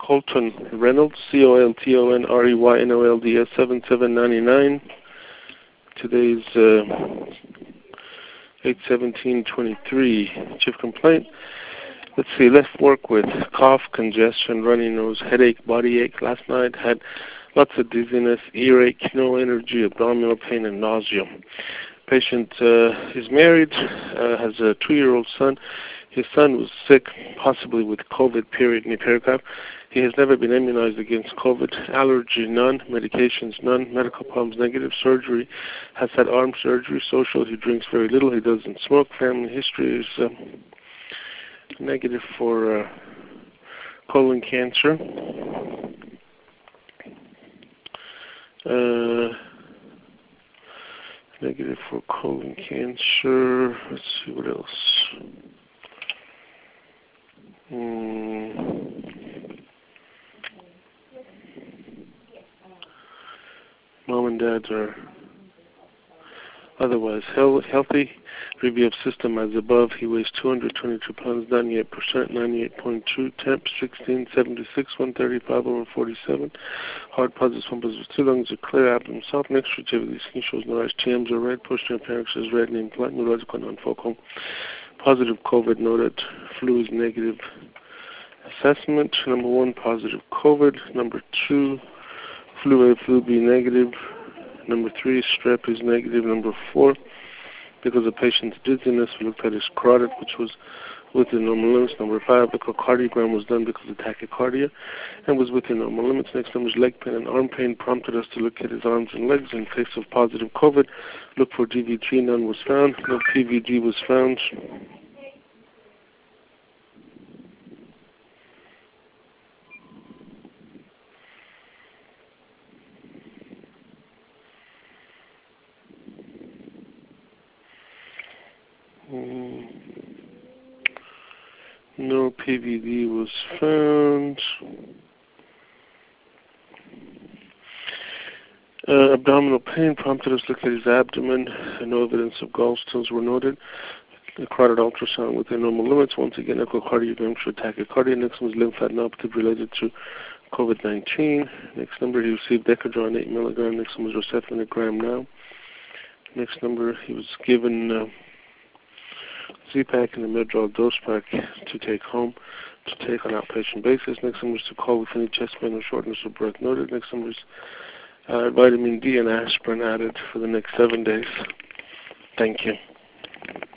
Colton Reynolds, COLTONREYNOLDS 7799. Today's 8/17/23. Chief complaint. Let's see, left work with cough, congestion, runny nose, headache, body ache. Last night had lots of dizziness, earache, no energy, abdominal pain, and nausea. Patient is married, has a 2-year-old son. His son was sick, possibly with COVID, period, in pericarp. He has never been immunized against COVID. Allergy, none. Medications, none. Medical problems, negative. Surgery, has had arm surgery. Social, he drinks very little. He doesn't smoke. Family history is negative for colon cancer. Negative for colon cancer. Let's see what else. Mom and dad are otherwise healthy. Review of system as above. He weighs 222 pounds, 98%, 98.2, temp 16, 76, 135 over 47. Heart positive, one positive, 2 lungs are clear, abdomen soft, next retrievity, skin shows no rash, TMs are red, posterior pharynx is red, name flat, neurological non-focal. Positive COVID noted, flu is negative. Assessment, number 1, positive COVID. Number 2, flu A, flu B negative. Number 3, strep is negative. Number 4, because the patient's dizziness, we looked at his carotid, which was within normal limits. Number 5, echocardiogram was done because of tachycardia and was within normal limits. Next number is leg pain and arm pain, prompted us to look at his arms and legs. In case of positive COVID, look for DVT, none was found. No PVD was found. No PVD was found. Abdominal pain prompted us to look at his abdomen. No evidence of gallstones were noted. The carotid ultrasound within normal limits. Once again, echocardiogram showed tachycardia. Next one was lymphadenopathy related to COVID-19. Next number, he received Decadron 8 milligram. Next one was Rocephin a gram now. Next number, he was given Z-Pack and the Medrol dose pack to take home, to take on outpatient basis. Next number is to call with any chest pain or shortness of breath noted. Next number is vitamin D and aspirin added for the next 7 days. Thank you.